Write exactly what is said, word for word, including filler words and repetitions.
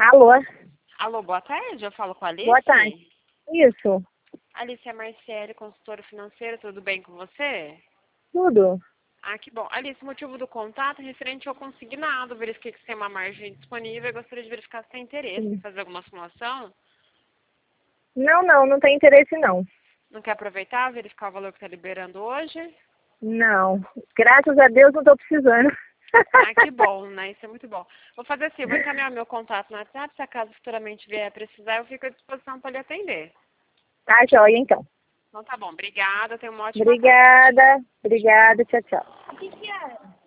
Alô? Alô, boa tarde, eu falo com a Alice. Boa tarde. Isso, Alice é Marcele, consultora financeira, tudo bem com você? tudo. Ah, que bom. Alice, o motivo do contato é referente ao consignado, verifiquei que você tem uma margem disponível e gostaria de verificar se tem interesse em Sim. fazer alguma simulação. Não, não, não tem interesse não. Não quer aproveitar, verificar o valor que está liberando hoje? Não. Graças a Deus não estou precisando. Ah, que bom, né? Isso é muito bom. Vou fazer assim, vou encaminhar meu contato no WhatsApp, se acaso futuramente vier a precisar, eu fico à disposição para lhe atender. Tá joia, então. Então tá bom, obrigada, tenha uma ótima tarde. Obrigada, obrigada, tchau, tchau.